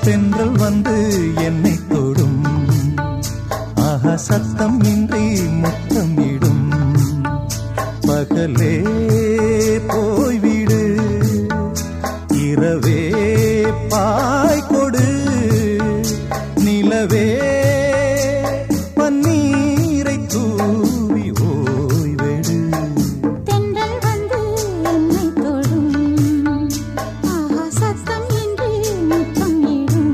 தென்றல் வந்து என்னை தொடும், ஆஹா சத்தம் இன்றி முத்தமிடும். பகலே போய்விடு, இரவே பாய் கொடு, நிலவே பன்னீரை தூவி ஓய்வெடு. தென்றல் வந்து என்னை தொடும், ஆஹா சத்தம் இன்றி முத்தமிடும்.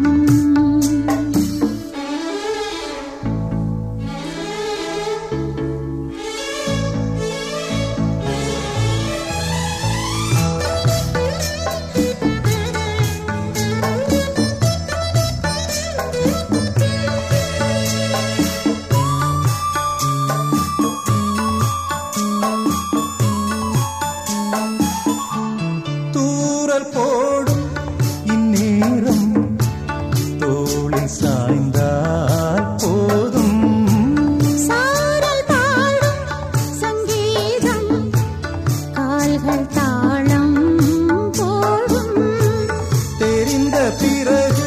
தூறல் போடும் இந்நேரம் தோளில் சாய்ந்தால் போதும். சாரல் பாடும் சங்கீதம், கால்கள் தாளம் போடும். தெரிந்த பிறகு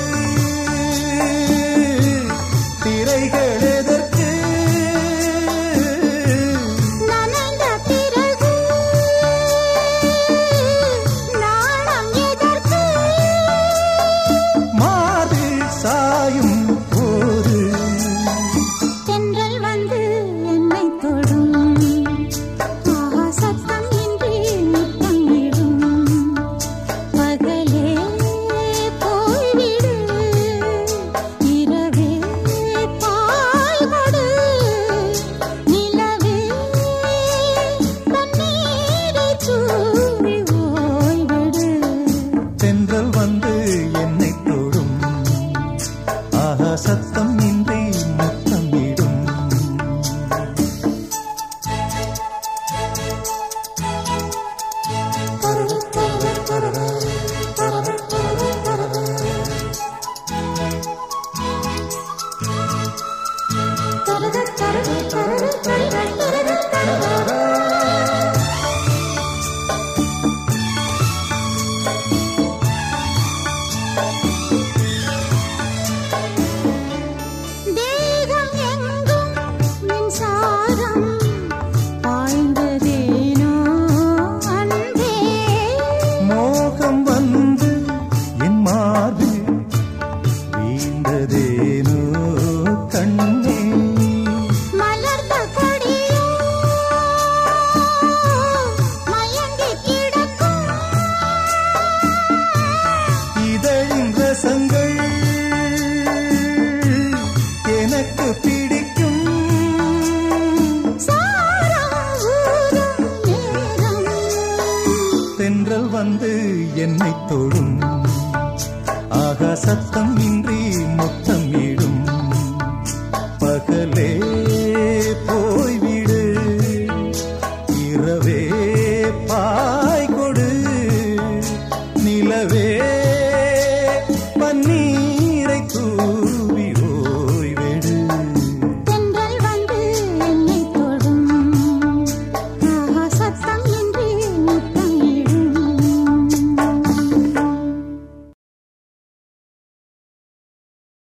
திரைகள் எதற்கு, நனைந்த பிறகு நாணம் எதற்கு? மார்பில் சாயும் போது தென்றல் வந்து என்னை தொடும், ஆஹா சத்தம் இன்றி முத்தமிடும். பகலே போய்விடு, இரவே பாய் கொடு, நிலவே தண்ணீரை தூவி ஓய்வெடு. தென்றல் வந்து என்னை தொடும், ஆஹா சத்தம் இன்றி முத்தமிடும். தேகம் எங்கும் மின்சாரம் பாய்ந்ததேனோ அன்பே. மோகம் வந்து என் மார்பில் வீழ்ந்ததேனோ கண்ணே. மலர்ந்த கொடியோ மயங்கி கிடக்கும், இதழின் ரசங்கள் எனக்கு பிடிக்கும். சாரம் ஊறும் நேரம். தென்றல் வந்து என்னை தொடும், ஆகா சத்தம் இன்றி முத்தமிடும்.